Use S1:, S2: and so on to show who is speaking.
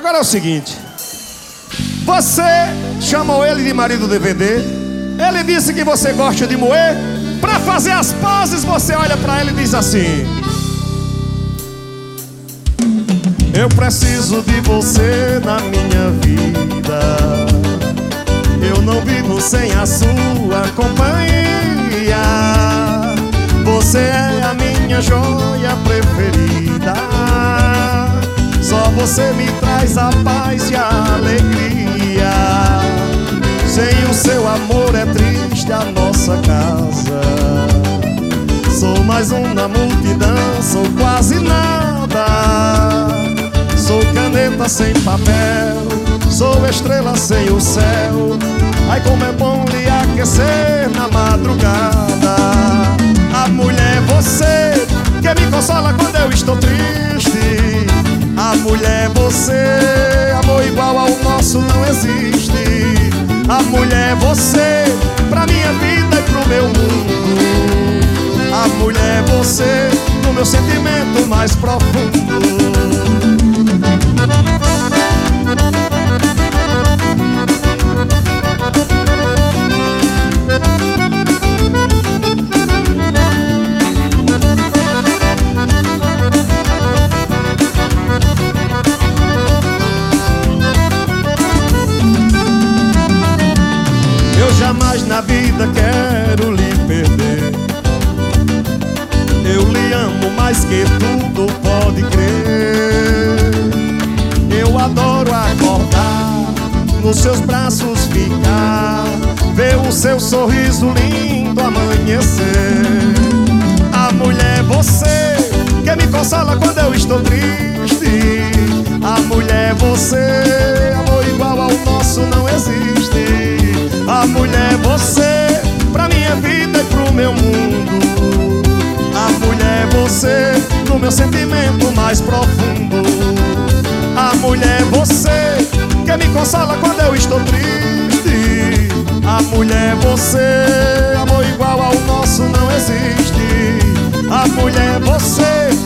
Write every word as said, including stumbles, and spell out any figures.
S1: Agora é o seguinte: você chamou ele de marido D V D, ele disse que você gosta de moer. Pra fazer as pazes, você olha pra ele e diz assim: eu preciso de você na minha vida, eu não vivo sem a sua companhia. Você é a minha joia preferida, só você me traz a paz e a alegria. Sem o seu amor é triste a nossa casa. Sou mais um na multidão, sou quase nada. Sou caneta sem papel, sou estrela sem o céu. Ai, como é bom lhe aquecer na madrugada. A mulher é você, que me consola quando eu estou triste. A mulher é você, amor igual ao nosso não existe. A mulher é você, pra minha vida e pro meu mundo. A mulher é você, no meu sentimento mais profundo. Eu jamais na vida quero lhe perder. Eu lhe amo mais que tudo, pode crer. Eu adoro acordar, nos seus braços ficar, ver o seu sorriso lindo amanhecer. A mulher é você, que me consola quando eu estou triste. A mulher é você, amor igual ao nosso não existe. A mulher é você, pra minha vida e pro meu mundo. A mulher é você, no meu sentimento mais profundo. A mulher é você, que me consola quando eu estou triste. A mulher é você, amor igual ao nosso não existe. A mulher é você,